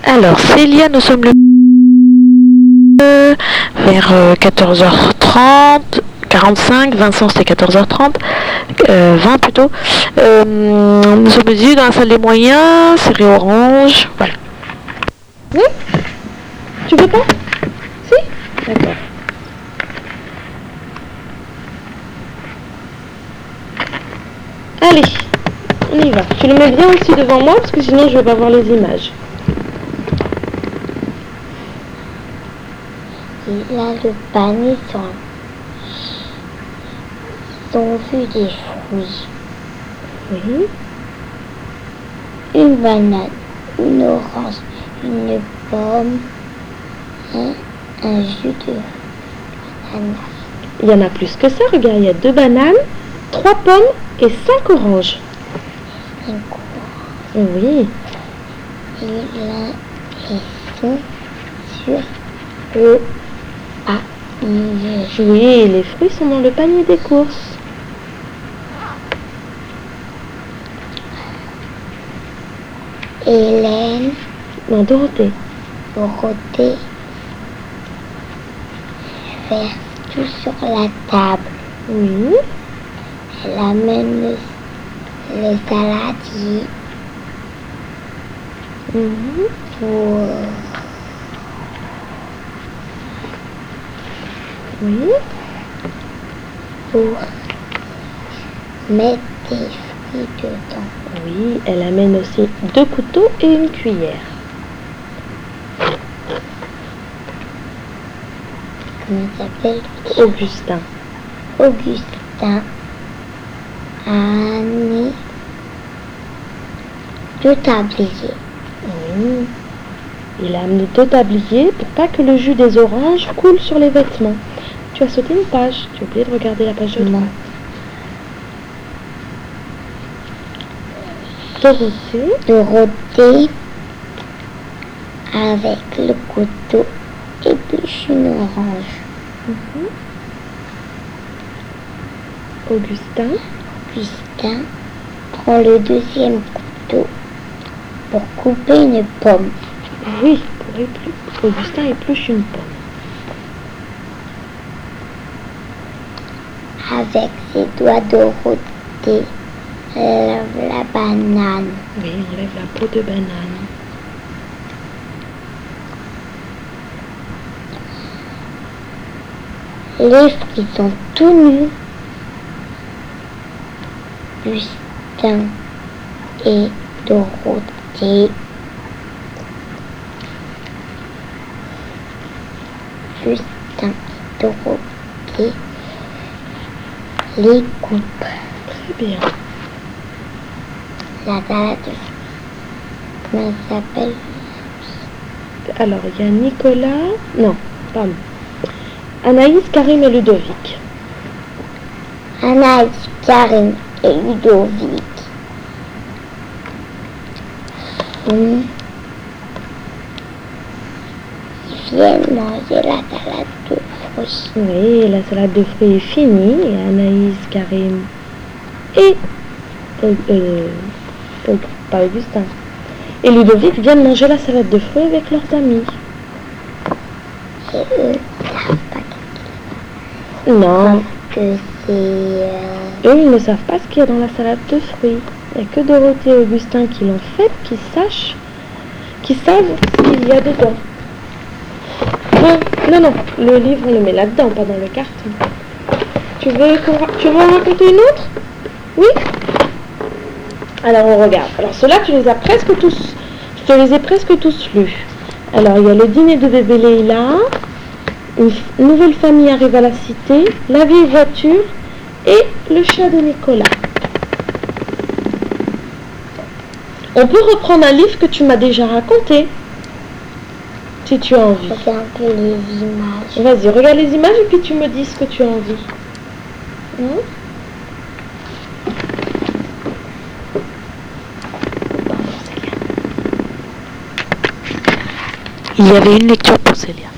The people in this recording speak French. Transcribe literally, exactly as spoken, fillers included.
Alors, Célia, nous sommes le vers euh, quatorze heures trente, quarante-cinq, Vincent c'était quatorze heures trente, euh, vingt plutôt. Euh, nous sommes ici dans la salle des moyens, série orange, voilà. Oui? Tu veux pas? Si? D'accord. Allez, on y va. Tu le mets bien aussi devant moi parce que sinon je vais pas voir les images. Et là, le panier, ils ont, ils ont vu des fruits. Oui. Une banane, une orange, une pomme et un jus de banane. Il y en a plus que ça, regarde, il y a deux bananes, trois pommes et cinq oranges. Cinq oranges. Oui. Et là, ils sont sur le panier. Oui, les fruits sont dans le panier des courses. Hélène, Non, Dorothée. Dorothée, faire tout sur la table. Oui. Elle amène les, les saladiers Mhm. pour, Oui. pour mettre des fruits dedans. Oui, elle amène aussi deux couteaux et une cuillère. Comment il s'appelle? Augustin. Augustin a amené deux tabliers. Oui. Il a amené deux tabliers pour pas que le jus des oranges coule sur les vêtements. Tu as sauté une page. Tu as oublié de regarder la page de droite. Dorothée. Dorothée, avec le couteau, épluche une orange. Mhm. Augustin. Augustin prend le deuxième couteau pour couper une pomme. Oui, pour éplucher. Augustin épluche une pomme. Avec ses doigts, Dorothée lève la banane. Oui, on enlève la peau de banane. Les fruits sont tout nus. Augustin et Dorothée. Augustin et Dorothée les coupent. Très bien. La salade de fruits. Comment elle s'appelle? Alors, il y a Nicolas... Non, pardon. Anaïs, Karim et Ludovic. Anaïs, Karim et Ludovic. Mmh. Ils viennent manger la salade de fruits. Oui, la salade de fruits est finie. Et Anaïs, Karim et... Euh, euh, euh, pas Augustin. Et Ludovic viennent manger la salade de fruits avec leurs amis. Et eux ne savent pas qu'est-ce Non, que c'est... Euh... eux, ils ne savent pas ce qu'il y a dans la salade de fruits. Il n'y a que Dorothée et Augustin qui l'ont fait, qui sachent, qui savent ce qu'il y a dedans. Non, non, non, le livre, on le met là-dedans, pas dans le carton. Tu veux, tu veux en raconter une autre? Oui? Alors, on regarde. Alors, ceux-là, tu les as presque tous, je te les ai presque tous lus. Alors, il y a le dîner de bébé Leïla, une nouvelle famille arrive à la cité, la vieille voiture et le chat de Nicolas. On peut reprendre un livre que tu m'as déjà raconté, si tu as envie. Regarde un peu les images. Vas-y, regarde les images et puis tu me dis ce que tu as envie. Hum? Il y avait une lecture pour Célia.